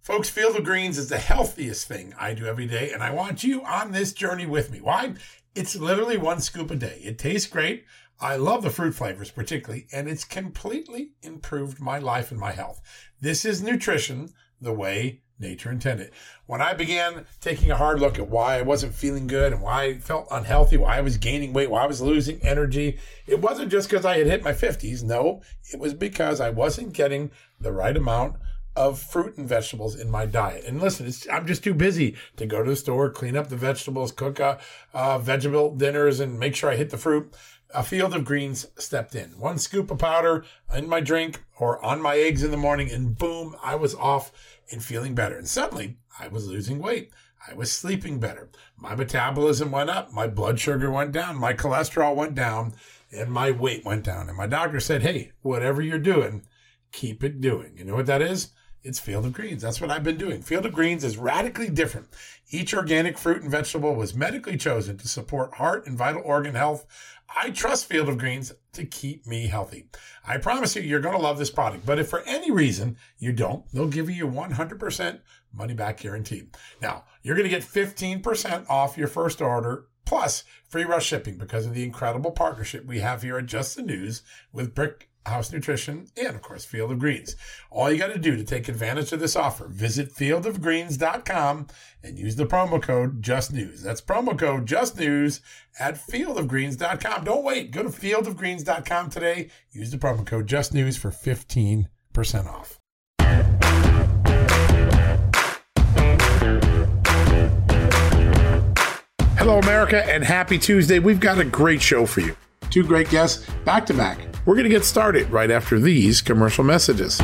Folks, Field of Greens is the healthiest thing I do every day, and I want you on this journey with me. Why? It's literally 1 scoop a day. It tastes great. I love the fruit flavors particularly, and it's completely improved my life and my health. This is nutrition the way nature intended. When I began taking a hard look at why I wasn't feeling good and why I felt unhealthy, why I was gaining weight, why I was losing energy, it wasn't just because I had hit my 50s. No, it was because I wasn't getting the right amount of fruit and vegetables in my diet. And listen, I'm just too busy to go to the store, clean up the vegetables, cook vegetable dinners, and make sure I hit the fruit. A Field of Greens stepped in. 1 scoop of powder in my drink or on my eggs in the morning, and boom, I was off and feeling better. And suddenly, I was losing weight. I was sleeping better. My metabolism went up. My blood sugar went down. My cholesterol went down. And my weight went down. And my doctor said, hey, whatever you're doing, keep it doing. You know what that is? It's Field of Greens. That's what I've been doing. Field of Greens is radically different. Each organic fruit and vegetable was medically chosen to support heart and vital organ health. I trust Field of Greens to keep me healthy. I promise you, you're going to love this product. But if for any reason you don't, they'll give you 100% money back guarantee. Now, you're going to get 15% off your first order plus free rush shipping because of the incredible partnership we have here at Just the News with Brick House Nutrition and, of course, Field of Greens. All you got to do to take advantage of this offer, visit fieldofgreens.com and use the promo code JustNews. That's promo code JustNews at fieldofgreens.com. Don't wait. Go to fieldofgreens.com today. Use the promo code JustNews for 15% off. Hello, America, and happy Tuesday. We've got a great show for you. 2 great guests back to back. We're going to get started right after these commercial messages.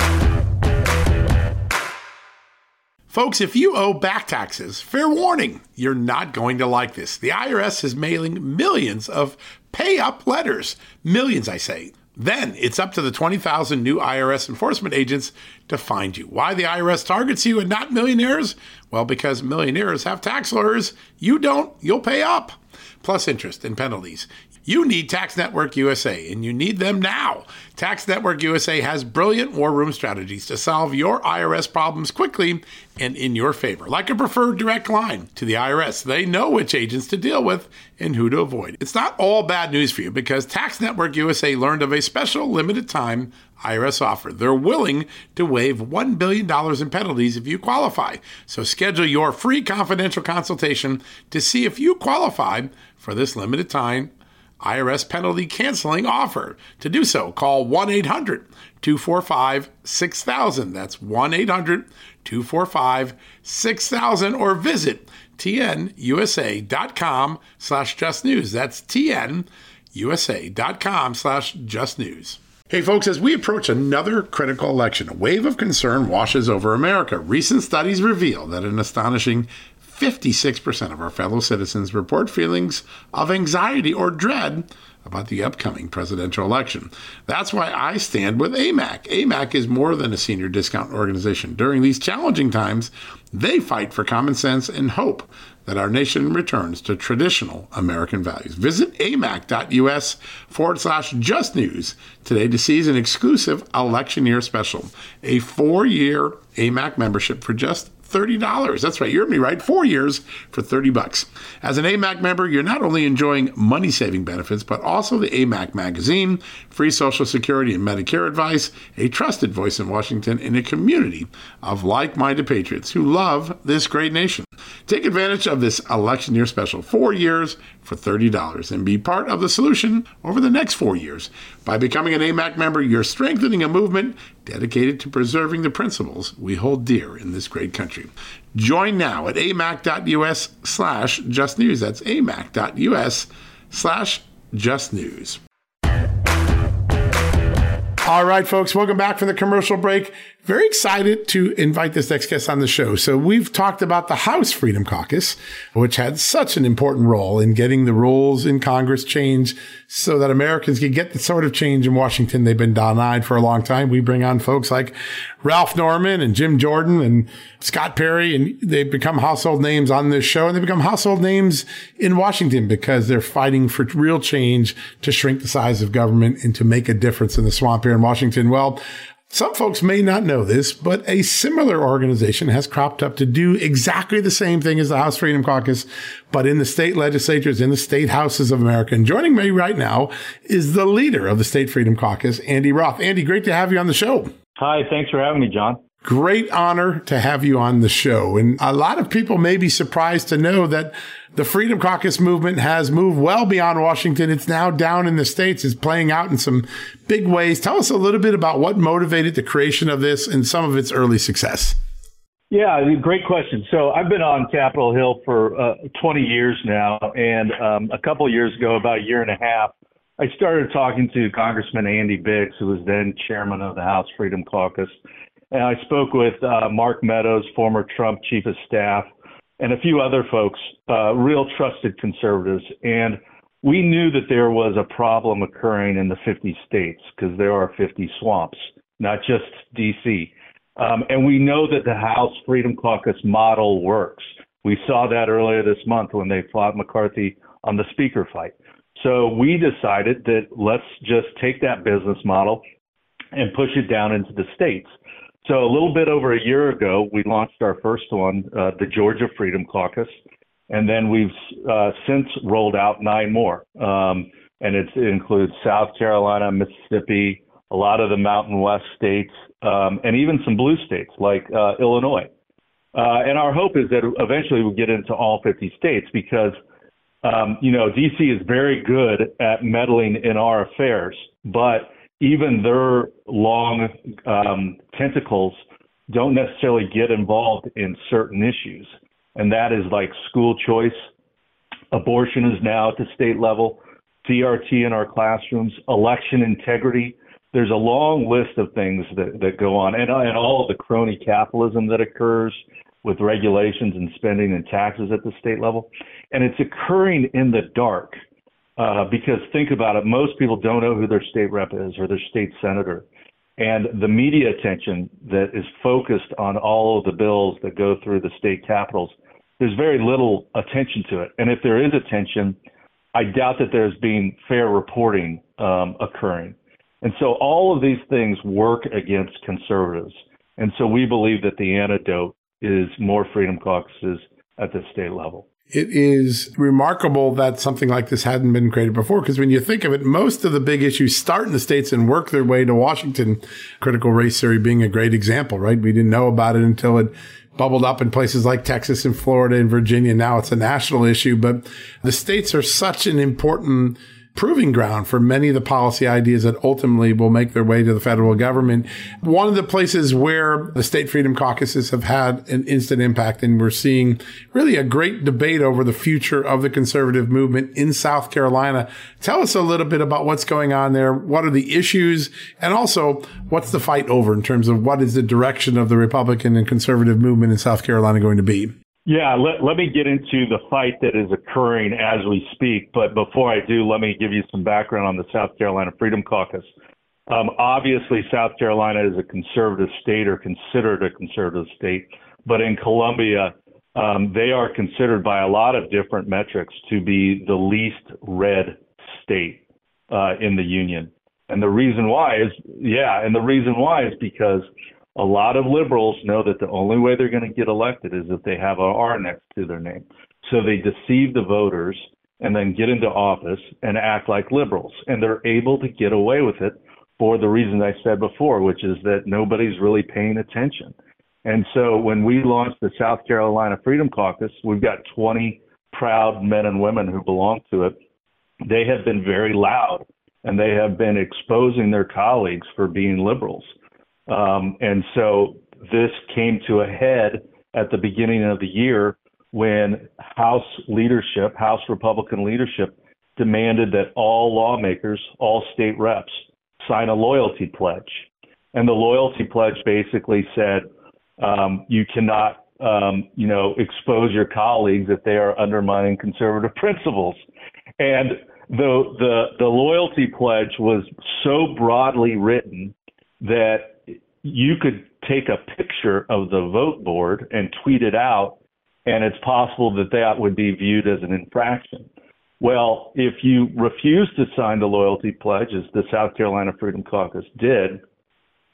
Folks, if you owe back taxes, fair warning, you're not going to like this. The IRS is mailing millions of pay-up letters. Millions, I say. Then it's up to the 20,000 new IRS enforcement agents to find you. Why the IRS targets you and not millionaires? Well, because millionaires have tax lawyers. You don't, you'll pay up. Plus interest and penalties. You need Tax Network USA, and you need them now. Tax Network USA has brilliant war room strategies to solve your IRS problems quickly and in your favor. Like a preferred direct line to the IRS, they know which agents to deal with and who to avoid. It's not all bad news for you because Tax Network USA learned of a special limited time IRS offer. They're willing to waive $1 billion in penalties if you qualify. So schedule your free confidential consultation to see if you qualify for this limited time IRS penalty canceling offer. To do so, call 1-800-245-6000. That's 1-800-245-6000 or visit tnusa.com/justnews. That's tnusa.com/justnews. Hey folks, as we approach another critical election, a wave of concern washes over America. Recent studies reveal that an astonishing 56% of our fellow citizens report feelings of anxiety or dread about the upcoming presidential election. That's why I stand with AMAC. AMAC is more than a senior discount organization. During these challenging times, they fight for common sense and hope that our nation returns to traditional American values. Visit amac.us/justnews today to seize an exclusive election year special, a 4-year AMAC membership for just $30. That's right. You heard me right. 4 years for $30. As an AMAC member, you're not only enjoying money-saving benefits, but also the AMAC magazine, free Social Security and Medicare advice, a trusted voice in Washington, and a community of like-minded patriots who love this great nation. Take advantage of this election year special, 4 years for $30, and be part of the solution over the next 4 years. By becoming an AMAC member, you're strengthening a movement dedicated to preserving the principles we hold dear in this great country. Join now at amac.us/justnews. That's amac.us/justnews. All right, folks, welcome back from the commercial break. Very excited to invite this next guest on the show. So we've talked about the House Freedom Caucus, which had such an important role in getting the rules in Congress changed so that Americans could get the sort of change in Washington they've been denied for a long time. We bring on folks like Ralph Norman and Jim Jordan and Scott Perry, and they've become household names on this show, and they become household names in Washington because they're fighting for real change to shrink the size of government and to make a difference in the swamp here in Washington. Well, Some folks may not know this, but a similar organization has cropped up to do exactly the same thing as the House Freedom Caucus, but in the state legislatures, in the state houses of America. And joining me right now is the leader of the State Freedom Caucus, Andy Roth. Andy, great to have you on the show. Hi, thanks for having me, John. Great honor to have you on the show. And a lot of people may be surprised to know that the Freedom Caucus movement has moved well beyond Washington. It's now down in the states. It's playing out in some big ways. Tell us a little bit about what motivated the creation of this and some of its early success. Yeah, great question. So I've been on Capitol Hill for 20 years now. And a couple of years ago, about a year and a half, I started talking to Congressman Andy Biggs, who was then chairman of the House Freedom Caucus. And I spoke with Mark Meadows, former Trump chief of staff, and a few other folks, real trusted conservatives. And we knew that there was a problem occurring in the 50 states because there are 50 swamps, not just D.C. And we know that the House Freedom Caucus model works. We saw that earlier this month when they fought McCarthy on the speaker fight. So we decided that let's just take that business model and push it down into the states. So a little bit over a year ago, we launched our first one, the Georgia Freedom Caucus, and then we've since rolled out 9 more. And it includes South Carolina, Mississippi, a lot of the Mountain West states, and even some blue states like Illinois. And our hope is that eventually we'll get into all 50 states because, D.C. is very good at meddling in our affairs, but even their long tentacles don't necessarily get involved in certain issues. And that is like school choice. Abortion is now at the state level, CRT in our classrooms, election integrity. There's a long list of things that go on, and all of the crony capitalism that occurs with regulations and spending and taxes at the state level. And it's occurring in the dark. Because think about it, most people don't know who their state rep is or their state senator. And the media attention that is focused on all of the bills that go through the state capitals, there's very little attention to it. And if there is attention, I doubt that there's been fair reporting occurring. And so all of these things work against conservatives. And so we believe that the antidote is more freedom caucuses at the state level. It is remarkable that something like this hadn't been created before, because when you think of it, most of the big issues start in the states and work their way to Washington. Critical race theory being a great example, right? We didn't know about it until it bubbled up in places like Texas and Florida and Virginia. Now it's a national issue, but the states are such an important proving ground for many of the policy ideas that ultimately will make their way to the federal government. One of the places where the state freedom caucuses have had an instant impact, and we're seeing really a great debate over the future of the conservative movement in South Carolina. Tell us a little bit about what's going on there. What are the issues? And also, what's the fight over in terms of what is the direction of the Republican and conservative movement in South Carolina going to be? Yeah, let me get into the fight that is occurring as we speak. But before I do, let me give you some background on the South Carolina Freedom Caucus. Obviously, South Carolina is a conservative state or considered a conservative state. But in Columbia, they are considered by a lot of different metrics to be the least red state in the union. And the reason why is because a lot of liberals know that the only way they're going to get elected is if they have an R next to their name. So they deceive the voters and then get into office and act like liberals. And they're able to get away with it for the reason I said before, which is that nobody's really paying attention. And so when we launched the South Carolina Freedom Caucus, we've got 20 proud men and women who belong to it. They have been very loud, and they have been exposing their colleagues for being liberals. And so this came to a head at the beginning of the year when House Republican leadership demanded that all lawmakers, all state reps, sign a loyalty pledge. And the loyalty pledge basically said, you cannot, expose your colleagues if they are undermining conservative principles. And the loyalty pledge was so broadly written that you could take a picture of the vote board and tweet it out, and it's possible that would be viewed as an infraction. Well, if you refuse to sign the loyalty pledge, as the South Carolina Freedom Caucus did,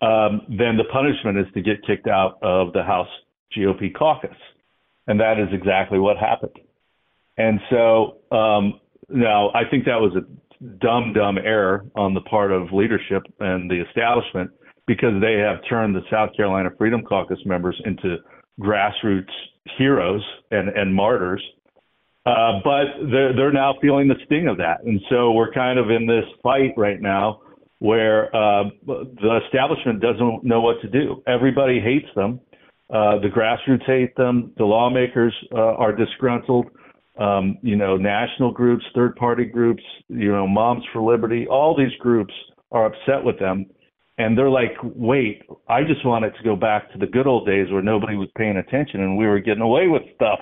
then the punishment is to get kicked out of the House GOP caucus. And that is exactly what happened. And so now I think that was a dumb error on the part of leadership and the establishment, because they have turned the South Carolina Freedom Caucus members into grassroots heroes and martyrs. But they're now feeling the sting of that. And so we're kind of in this fight right now where the establishment doesn't know what to do. Everybody hates them. The grassroots hate them. The lawmakers are disgruntled. National groups, third-party groups, Moms for Liberty, all these groups are upset with them. And they're like, wait, I just want it to go back to the good old days where nobody was paying attention and we were getting away with stuff.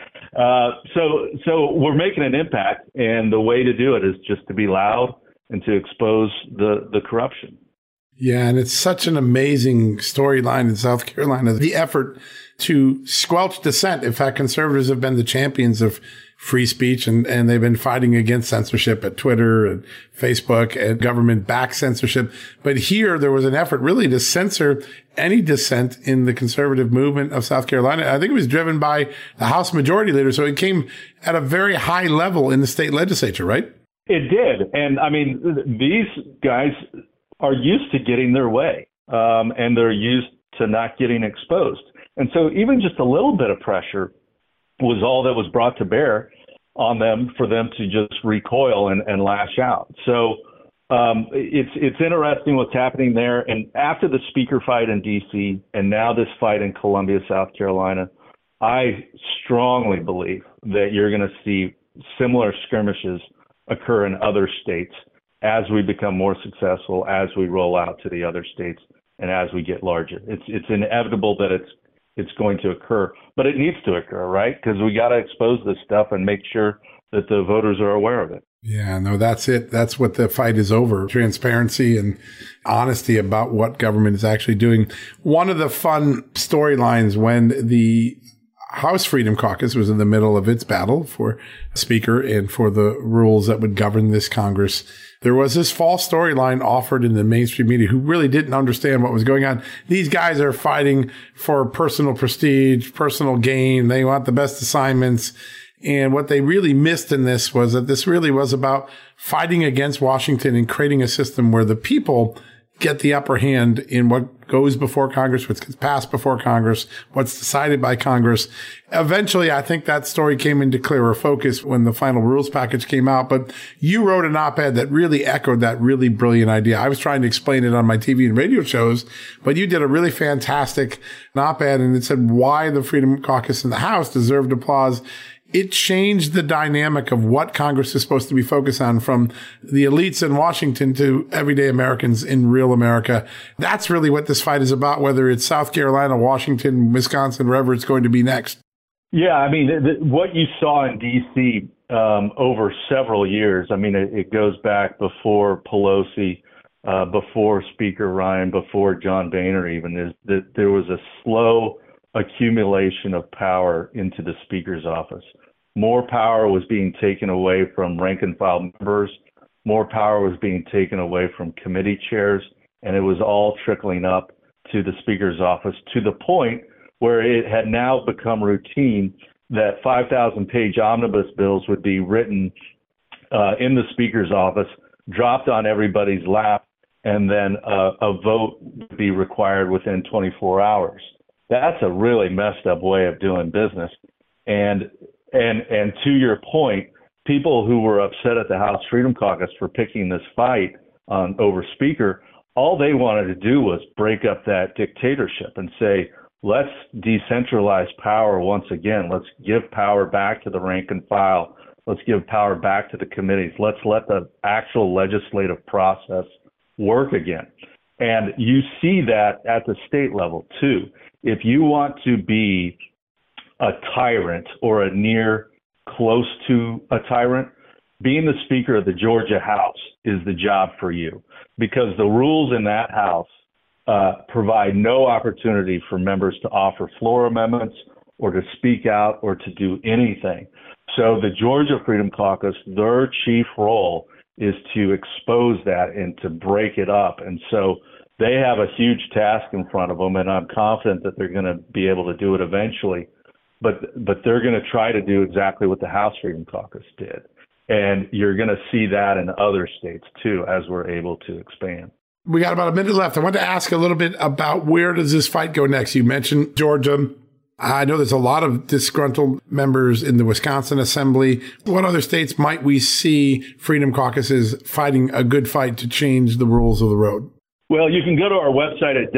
So we're making an impact, and the way to do it is just to be loud and to expose the corruption. Yeah, and it's such an amazing storyline in South Carolina, the effort to squelch dissent. In fact, conservatives have been the champions of free speech, and they've been fighting against censorship at Twitter and Facebook and government-backed censorship. But here, there was an effort really to censor any dissent in the conservative movement of South Carolina. I think it was driven by the House Majority Leader, so it came at a very high level in the state legislature, right? It did. And, I mean, these guys are used to getting their way, and they're used to not getting exposed. And so even just a little bit of pressure was all that was brought to bear on them for them to just recoil and lash out. So it's interesting what's happening there. And after the speaker fight in D.C. and now this fight in Columbia, South Carolina, I strongly believe that you're going to see similar skirmishes occur in other states as we become more successful, as we roll out to the other states, and as we get larger. It's inevitable that it's going to occur, but it needs to occur, right? Because we got to expose this stuff and make sure that the voters are aware of it. Yeah, no, that's it. That's what the fight is over. Transparency and honesty about what government is actually doing. One of the fun storylines when the House Freedom Caucus was in the middle of its battle for speaker and for the rules that would govern this Congress, there was this false storyline offered in the mainstream media who really didn't understand what was going on. These guys are fighting for personal prestige, personal gain. They want the best assignments. And what they really missed in this was that this really was about fighting against Washington and creating a system where the people get the upper hand in what goes before Congress, what's passed before Congress, what's decided by Congress. Eventually, I think that story came into clearer focus when the final rules package came out. But you wrote an op-ed that really echoed that really brilliant idea. I was trying to explain it on my TV and radio shows, but you did a really fantastic op-ed, and it said why the Freedom Caucus in the House deserved applause. It changed the dynamic of what Congress is supposed to be focused on, from the elites in Washington to everyday Americans in real America. That's really what this fight is about, whether it's South Carolina, Washington, Wisconsin, wherever it's going to be next. Yeah, I mean, what you saw in D.C. Over several years, I mean, it goes back before Pelosi, before Speaker Ryan, before John Boehner even, is that there was a slow accumulation of power into the Speaker's office. More power was being taken away from rank and file members. More power was being taken away from committee chairs, and it was all trickling up to the Speaker's office, to the point where it had now become routine that 5,000-page omnibus bills would be written in the Speaker's office, dropped on everybody's lap, and then a vote would be required within 24 hours. That's a really messed up way of doing business. And to your point, people who were upset at the House Freedom Caucus for picking this fight over Speaker, all they wanted to do was break up that dictatorship and say, let's decentralize power once again. Let's give power back to the rank and file. Let's give power back to the committees. Let's let the actual legislative process work again. And you see that at the state level, too. If you want to be a tyrant or a near close to a tyrant, being the Speaker of the Georgia House is the job for you, because the rules in that House provide no opportunity for members to offer floor amendments or to speak out or to do anything. So the Georgia Freedom Caucus, their chief role is to expose that and to break it up. And so They have a huge task in front of them, and I'm confident that they're going to be able to do it eventually. But they're going to try to do exactly what the House Freedom Caucus did. And you're going to see that in other states, too, as we're able to expand. We got about a minute left. I want to ask a little bit about where does this fight go next? You mentioned Georgia. I know there's a lot of disgruntled members in the Wisconsin Assembly. What other states might we see Freedom Caucuses fighting a good fight to change the rules of the road? Well, you can go to our website at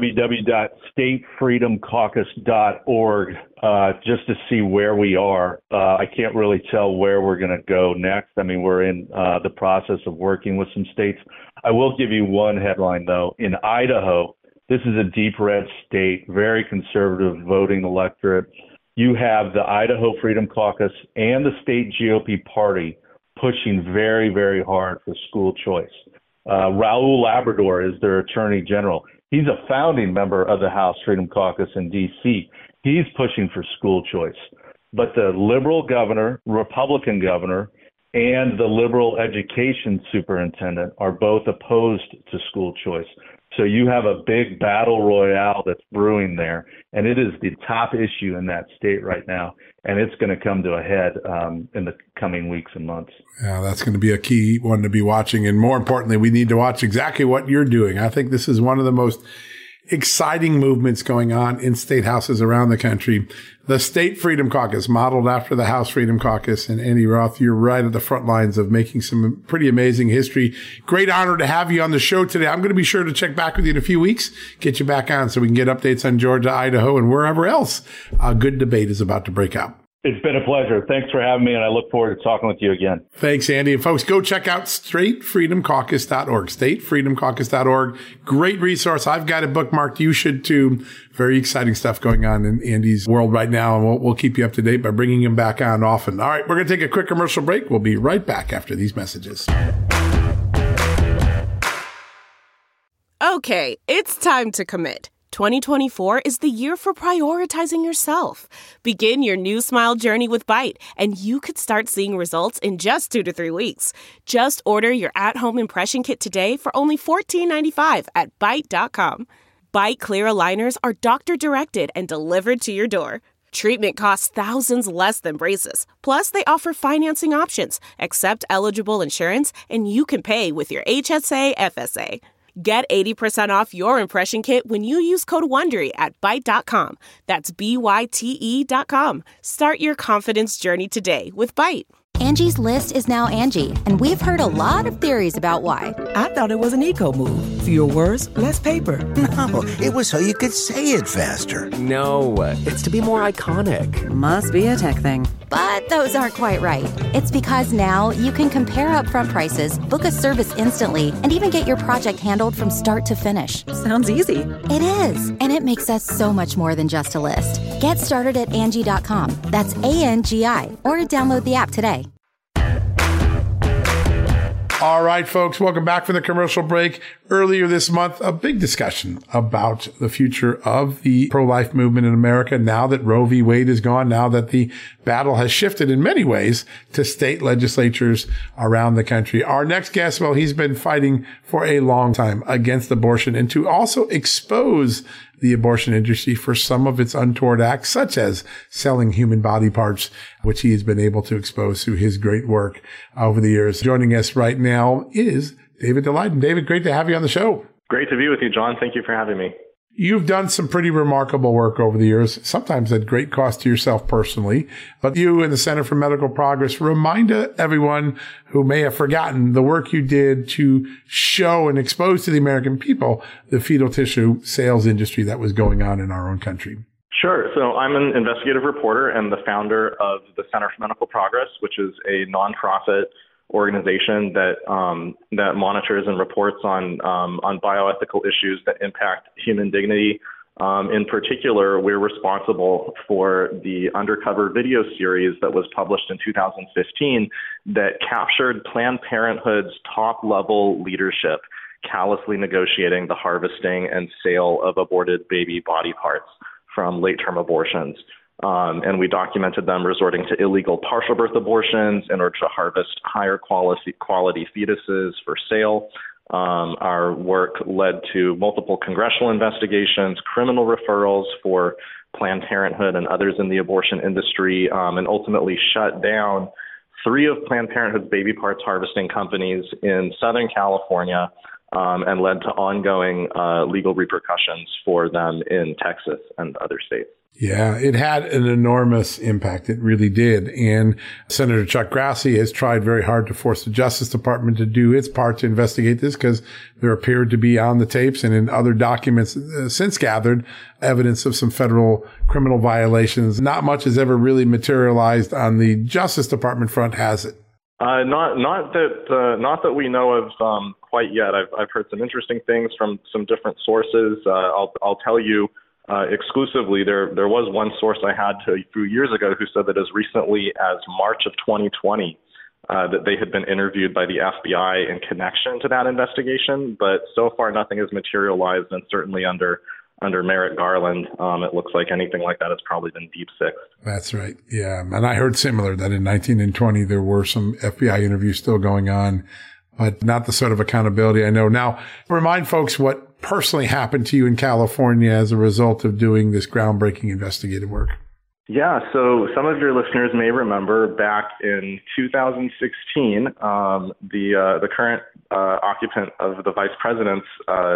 www.statefreedomcaucus.org just to see where we are. I can't really tell where we're going to go next. I mean, we're in the process of working with some states. I will give you one headline, though. In Idaho, this is a deep red state, very conservative voting electorate. You have the Idaho Freedom Caucus and the state GOP party pushing very, very hard for school choice. Raul Labrador is their attorney general. He's a founding member of the House Freedom Caucus in D.C. He's pushing for school choice. But the liberal governor, Republican governor, and the liberal education superintendent are both opposed to school choice. So you have a big battle royale that's brewing there, and it is the top issue in that state right now, and it's going to come to a head in the coming weeks and months. Yeah, that's going to be a key one to be watching, and more importantly, we need to watch exactly what you're doing. I think this is one of the most exciting movements going on in state houses around the country. The State Freedom Caucus, modeled after the House Freedom Caucus. And Andy Roth, you're right at the front lines of making some pretty amazing history. Great honor to have you on the show today. I'm going to be sure to check back with you in a few weeks, get you back on so we can get updates on Georgia, Idaho, and wherever else a good debate is about to break out. It's been a pleasure. Thanks for having me, and I look forward to talking with you again. Thanks, Andy. And folks, go check out statefreedomcaucus.org, statefreedomcaucus.org. Great resource. I've got it bookmarked. You should too. Very exciting stuff going on in Andy's world right now, and we'll keep you up to date by bringing him back on often. All right, we're going to take a quick commercial break. We'll be right back after these messages. Okay, it's time to commit. 2024 is the year for prioritizing yourself. Begin your new smile journey with Byte, and you could start seeing results in just 2 to 3 weeks. Just order your at-home impression kit today for only $14.95 at Byte.com. Byte Clear aligners are doctor-directed and delivered to your door. Treatment costs thousands less than braces. Plus, they offer financing options, accept eligible insurance, and you can pay with your HSA FSA. Get 80% off your impression kit when you use code WONDERY at Byte.com. That's BYTE.com. Start your confidence journey today with Byte. Angie's List is now Angie, and we've heard a lot of theories about why. I thought it was an eco move. Fewer words, less paper. No, it was so you could say it faster. No, it's to be more iconic. Must be a tech thing. But those aren't quite right. It's because now you can compare upfront prices, book a service instantly, and even get your project handled from start to finish. Sounds easy. It is, and it makes us so much more than just a list. Get started at Angie.com. That's ANGI, or download the app today. All right, folks, welcome back from the commercial break. Earlier this month, a big discussion about the future of the pro-life movement in America now that Roe v. Wade is gone, now that the battle has shifted in many ways to state legislatures around the country. Our next guest, well, he's been fighting for a long time against abortion and to also expose the abortion industry for some of its untoward acts, such as selling human body parts, which he has been able to expose through his great work over the years. Joining us right now is David Daleiden. David, great to have you on the show. Great to be with you, John. Thank you for having me. You've done some pretty remarkable work over the years, sometimes at great cost to yourself personally. But you and the Center for Medical Progress remind everyone who may have forgotten the work you did to show and expose to the American people the fetal tissue sales industry that was going on in our own country. Sure. So I'm an investigative reporter and the founder of the Center for Medical Progress, which is a nonprofit organization that monitors and reports on bioethical issues that impact human dignity. In particular, we're responsible for the Undercover video series that was published in 2015 that captured Planned Parenthood's top-level leadership callously negotiating the harvesting and sale of aborted baby body parts from late-term abortions. And we documented them resorting to illegal partial birth abortions in order to harvest higher quality fetuses for sale. Our work led to multiple congressional investigations, criminal referrals for Planned Parenthood and others in the abortion industry, and ultimately shut down 3 of Planned Parenthood's baby parts harvesting companies in Southern California, and led to ongoing legal repercussions for them in Texas and other states. Yeah, it had an enormous impact. It really did. And Senator Chuck Grassley has tried very hard to force the Justice Department to do its part to investigate this, because there appeared to be on the tapes and in other documents since gathered evidence of some federal criminal violations. Not much has ever really materialized on the Justice Department front, has it? Not that we know of quite yet. I've heard some interesting things from some different sources. I'll tell you exclusively. There was one source I had a few years ago who said that as recently as March of 2020 that they had been interviewed by the FBI in connection to that investigation. But so far, nothing has materialized, and certainly under Merrick Garland, it looks like anything like that has probably been deep sixed. That's right. Yeah. And I heard similar that in 19 and 20, there were some FBI interviews still going on, but not the sort of accountability I know. Now, remind folks what personally happened to you in California as a result of doing this groundbreaking investigative work. Yeah, so some of your listeners may remember back in 2016, the current occupant of the vice president's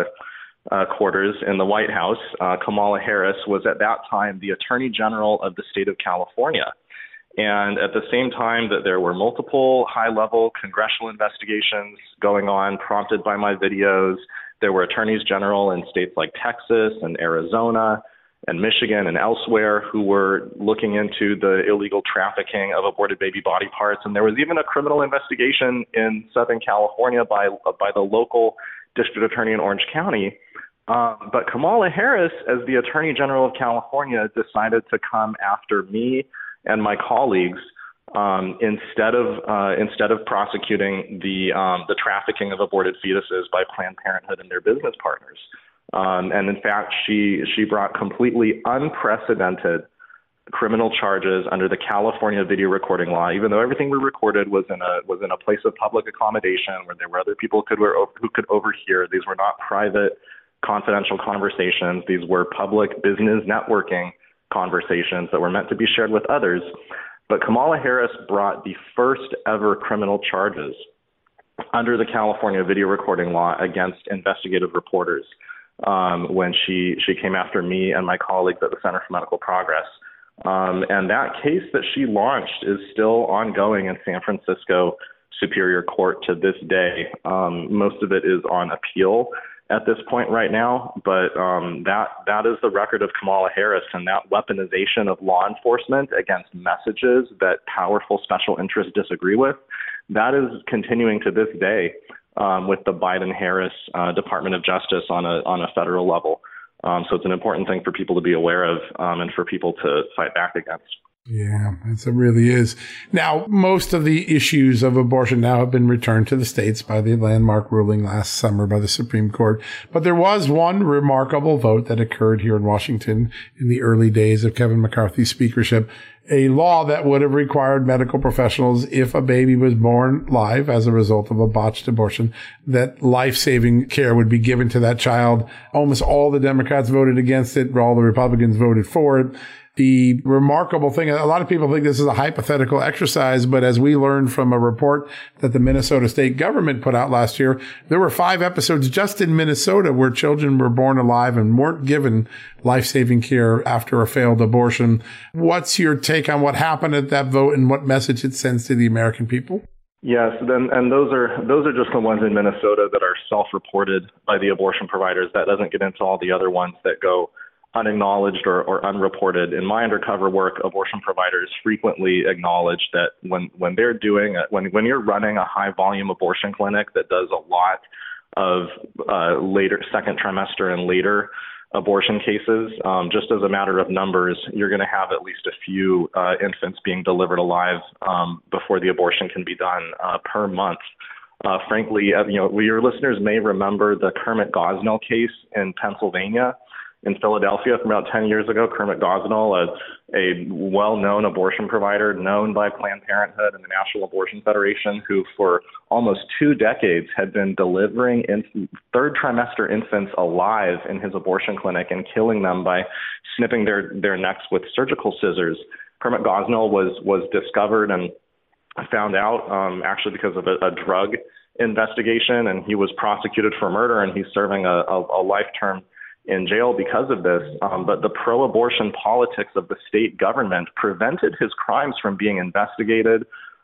quarters in the White House, Kamala Harris, was at that time the Attorney General of the state of California. And at the same time that there were multiple high-level congressional investigations going on, prompted by my videos, there were attorneys general in states like Texas and Arizona and Michigan and elsewhere who were looking into the illegal trafficking of aborted baby body parts. And there was even a criminal investigation in Southern California by the local district attorney in Orange County. But Kamala Harris, as the Attorney General of California, decided to come after me and my colleagues instead of prosecuting the trafficking of aborted fetuses by Planned Parenthood and their business partners. And in fact, she brought completely unprecedented criminal charges under the California video recording law, even though everything we recorded was in a place of public accommodation where there were other people who could overhear. These were not private, confidential conversations. These were public business networking conversations that were meant to be shared with others. But Kamala Harris brought the first ever criminal charges under the California video recording law against investigative reporters when she came after me and my colleagues at the Center for Medical Progress. And that case that she launched is still ongoing in San Francisco Superior Court to this day. Most of it is on appeal at this point right now, but that is the record of Kamala Harris, and that weaponization of law enforcement against messages that powerful special interests disagree with, that is continuing to this day with the Biden-Harris Department of Justice on a federal level. So it's an important thing for people to be aware of and for people to fight back against. Yeah, it really is. Now, most of the issues of abortion now have been returned to the states by the landmark ruling last summer by the Supreme Court. But there was one remarkable vote that occurred here in Washington in the early days of Kevin McCarthy's speakership, a law that would have required medical professionals, if a baby was born live as a result of a botched abortion, that life-saving care would be given to that child. Almost all the Democrats voted against it, all the Republicans voted for it. The remarkable thing, a lot of people think this is a hypothetical exercise, but as we learned from a report that the Minnesota state government put out last year, there were 5 episodes just in Minnesota where children were born alive and weren't given life-saving care after a failed abortion. What's your take on what happened at that vote and what message it sends to the American people? Yes, and those are just the ones in Minnesota that are self-reported by the abortion providers. That doesn't get into all the other ones that go unacknowledged or unreported. In my undercover work, abortion providers frequently acknowledge that when they're doing when you're running a high volume abortion clinic that does a lot of later second trimester and later abortion cases, just as a matter of numbers, you're going to have at least a few infants being delivered alive before the abortion can be done per month. Frankly, your listeners may remember the Kermit Gosnell case in Pennsylvania. In Philadelphia from about 10 years ago, Kermit Gosnell, a well-known abortion provider known by Planned Parenthood and the National Abortion Federation, who for almost 2 decades had been delivering third trimester infants alive in his abortion clinic and killing them by snipping their necks with surgical scissors. Kermit Gosnell was discovered and found out actually because of a drug investigation, and he was prosecuted for murder, and he's serving a life term in jail because of this. But the pro-abortion politics of the state government prevented his crimes from being investigated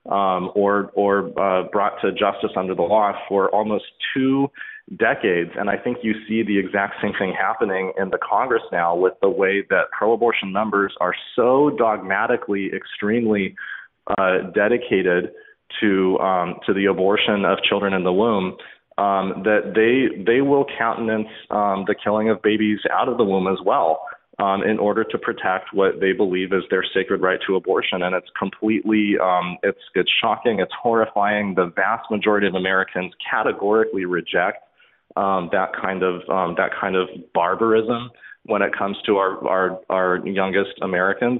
or brought to justice under the law for almost 2 decades. And I think you see the exact same thing happening in the Congress now with the way that pro-abortion members are so dogmatically, extremely dedicated to the abortion of children in the womb, that they will countenance the killing of babies out of the womb as well, in order to protect what they believe is their sacred right to abortion. And it's completely, it's shocking, it's horrifying. The vast majority of Americans categorically reject that kind of barbarism when it comes to our youngest Americans.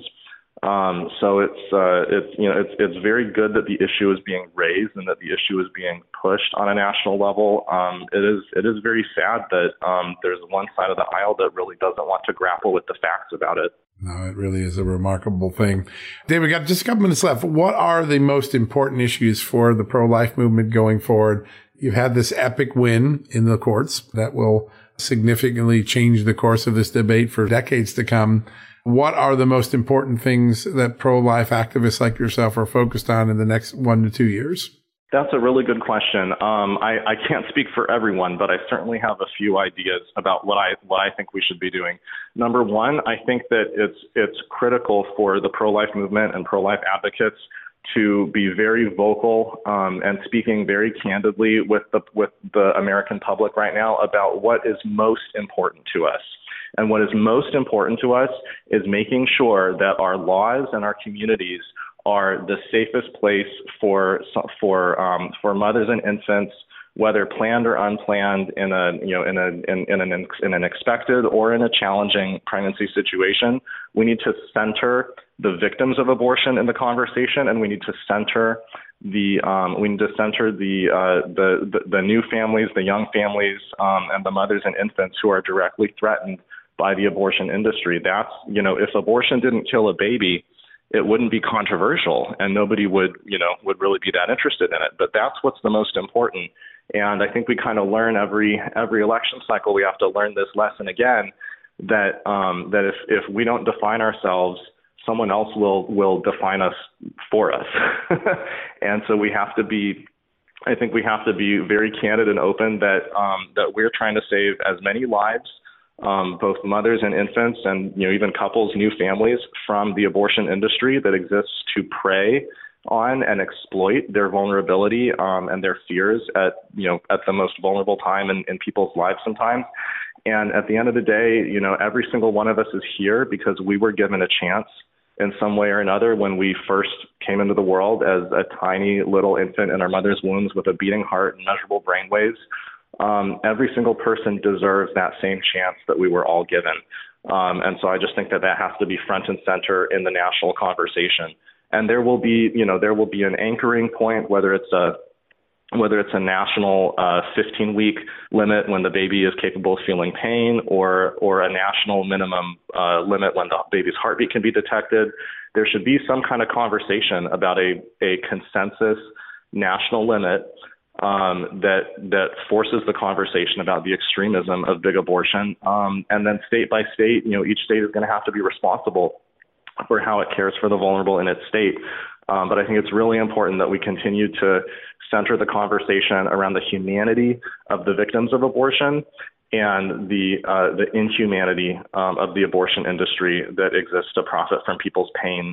So it's very good that the issue is being raised and that the issue is being pushed on a national level. It is very sad that there's one side of the aisle that really doesn't want to grapple with the facts about it. No, it really is a remarkable thing. Dave, we got just a couple minutes left. What are the most important issues for the pro-life movement going forward? You've had this epic win in the courts that will significantly change the course of this debate for decades to come. What are the most important things that pro-life activists like yourself are focused on in the next 1 to 2 years? That's a really good question. I can't speak for everyone, but I certainly have a few ideas about what I think we should be doing. Number one, I think that it's critical for the pro-life movement and pro-life advocates to be very vocal and speaking very candidly with the American public right now about what is most important to us. And what is most important to us is making sure that our laws and our communities are the safest place for mothers and infants, whether planned or unplanned, in an expected or in a challenging pregnancy situation. We need to center the victims of abortion in the conversation, and we need to center the new families, the young families, and the mothers and infants who are directly threatened by the abortion industry. That's, if abortion didn't kill a baby, it wouldn't be controversial and nobody would really be that interested in it. But that's what's the most important. And I think we kind of learn every election cycle, we have to learn this lesson again, that if we don't define ourselves, someone else will define us for us. And so I think we have to be very candid and open that we're trying to save as many lives, both mothers and infants and even couples, new families, from the abortion industry that exists to prey on and exploit their vulnerability and their fears at the most vulnerable time in people's lives sometimes. And at the end of the day, every single one of us is here because we were given a chance in some way or another when we first came into the world as a tiny little infant in our mother's wombs with a beating heart and measurable brain waves. Every single person deserves that same chance that we were all given. And so I just think that has to be front and center in the national conversation. And there will be an anchoring point, whether it's a national 15-week limit when the baby is capable of feeling pain, or a national minimum limit when the baby's heartbeat can be detected. There should be some kind of conversation about a consensus national limit that forces the conversation about the extremism of big abortion. And then state by state, each state is going to have to be responsible for how it cares for the vulnerable in its state. But I think it's really important that we continue to center the conversation around the humanity of the victims of abortion and the inhumanity of the abortion industry that exists to profit from people's pain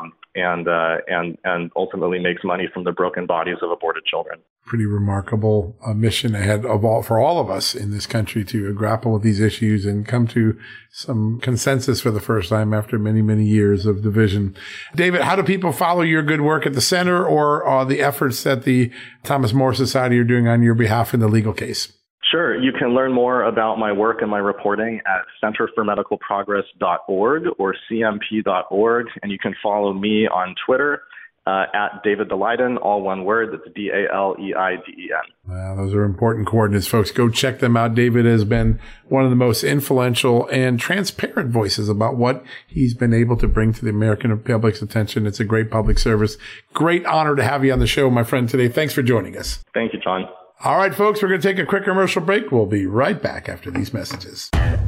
and ultimately makes money from the broken bodies of aborted children. Pretty remarkable mission ahead for all of us in this country to grapple with these issues and come to some consensus for the first time after many, many years of division. David, how do people follow your good work at the center or the efforts that the Thomas More Society are doing on your behalf in the legal case? Sure. You can learn more about my work and my reporting at centerformedicalprogress.org or cmp.org, and you can follow me on Twitter at David Daleiden, all one word. That's Daleiden. Wow, those are important coordinates, folks. Go check them out. David has been one of the most influential and transparent voices about what he's been able to bring to the American public's attention. It's a great public service. Great honor to have you on the show, my friend, today. Thanks for joining us. Thank you, John. All right, folks, we're going to take a quick commercial break. We'll be right back after these messages.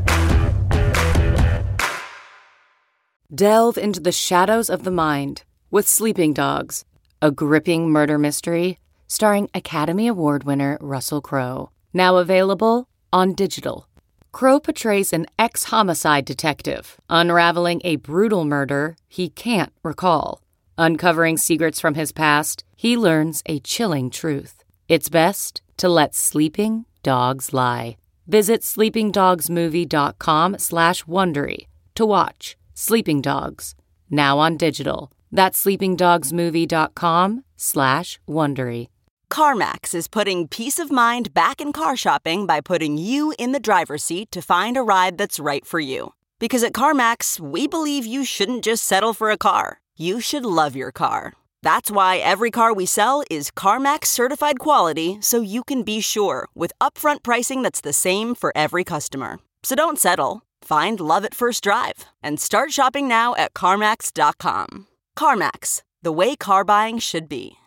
Delve into the shadows of the mind with Sleeping Dogs, a gripping murder mystery starring Academy Award winner Russell Crowe. Now available on digital. Crowe portrays an ex-homicide detective unraveling a brutal murder he can't recall. Uncovering secrets from his past, he learns a chilling truth. It's best to let sleeping dogs lie. Visit sleepingdogsmovie.com/Wondery to watch Sleeping Dogs, now on digital. That's sleepingdogsmovie.com/Wondery. CarMax is putting peace of mind back in car shopping by putting you in the driver's seat to find a ride that's right for you. Because at CarMax, we believe you shouldn't just settle for a car. You should love your car. That's why every car we sell is CarMax certified quality, so you can be sure with upfront pricing that's the same for every customer. So don't settle. Find love at first drive and start shopping now at CarMax.com. CarMax, the way car buying should be.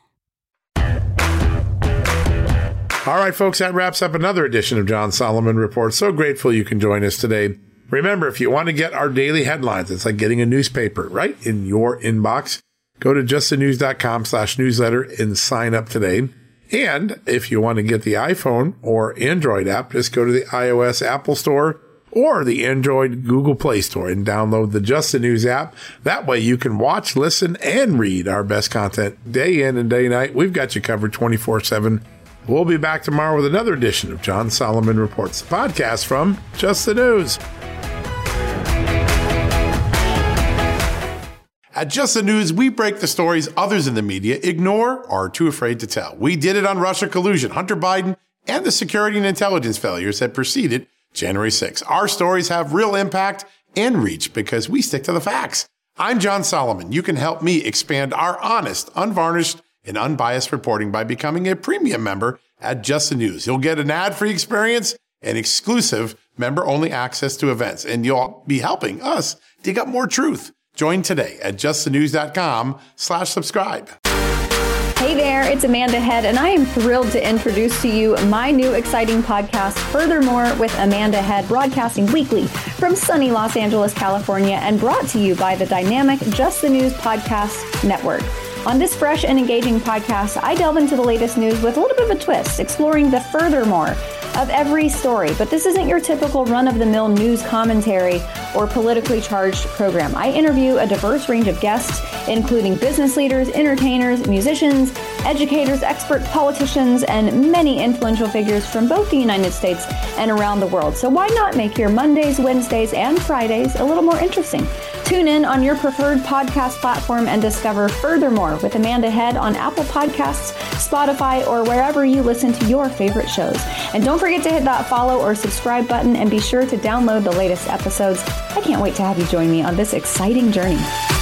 All right, folks, that wraps up another edition of John Solomon Report. So grateful you can join us today. Remember, if you want to get our daily headlines, it's like getting a newspaper right in your inbox. Go to justthenews.com/newsletter and sign up today. And if you want to get the iPhone or Android app, just go to the iOS Apple Store or the Android Google Play Store and download the Just the News app. That way you can watch, listen, and read our best content day in and day night. We've got you covered 24/7. We'll be back tomorrow with another edition of John Solomon Reports, the podcast from Just the News. At Just the News, we break the stories others in the media ignore or are too afraid to tell. We did it on Russia collusion, Hunter Biden, and the security and intelligence failures that preceded January 6th. Our stories have real impact and reach because we stick to the facts. I'm John Solomon. You can help me expand our honest, unvarnished, and unbiased reporting by becoming a premium member at Just the News. You'll get an ad-free experience and exclusive member-only access to events, and you'll be helping us dig up more truth. Join today at justthenews.com/subscribe. Hey there, it's Amanda Head, and I am thrilled to introduce to you my new exciting podcast, Furthermore with Amanda Head, broadcasting weekly from sunny Los Angeles, California, and brought to you by the dynamic Just the News Podcast Network. On this fresh and engaging podcast, I delve into the latest news with a little bit of a twist, exploring the furthermore of every story. But this isn't your typical run-of-the-mill news commentary or politically charged program. I interview a diverse range of guests, including business leaders, entertainers, musicians, educators, experts, politicians, and many influential figures from both the United States and around the world. So why not make your Mondays, Wednesdays, and Fridays a little more interesting? Tune in on your preferred podcast platform and discover Furthermore with Amanda Head on Apple Podcasts, Spotify, or wherever you listen to your favorite shows. And don't forget to hit that follow or subscribe button and be sure to download the latest episodes. I can't wait to have you join me on this exciting journey.